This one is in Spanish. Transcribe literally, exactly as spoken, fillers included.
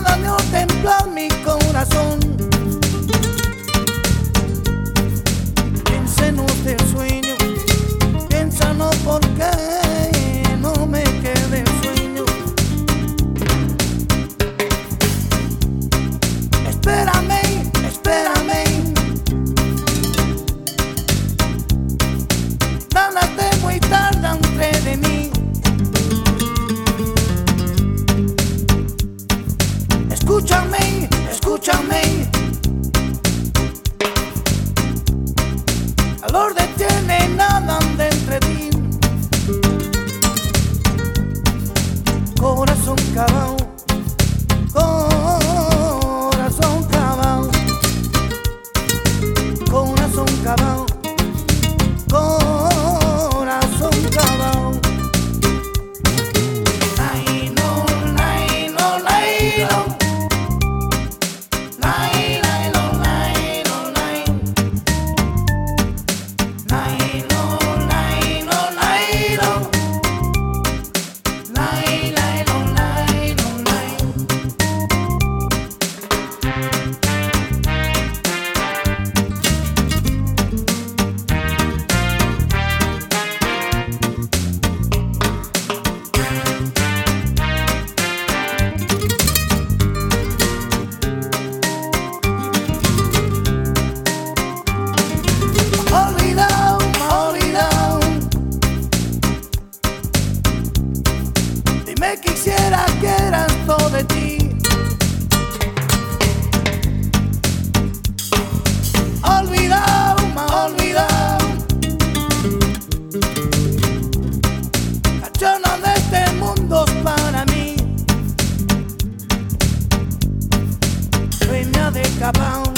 nada no templa mi corazón. Piensa en este sueño, piensa no porque no me quede sueño. Espérame, espérame, nada te muy tarde entre de mí. Escúchame, escúchame, calor detiene nada de entre ti. Corazón cabao, corazón cabao, corazón cabao, corazón cabao. Ay, no, ay, no, ay, no. Me quisiera que eras todo de ti. Olvidado, olvidado, la chona de este mundo para mí. Reina de Cabao.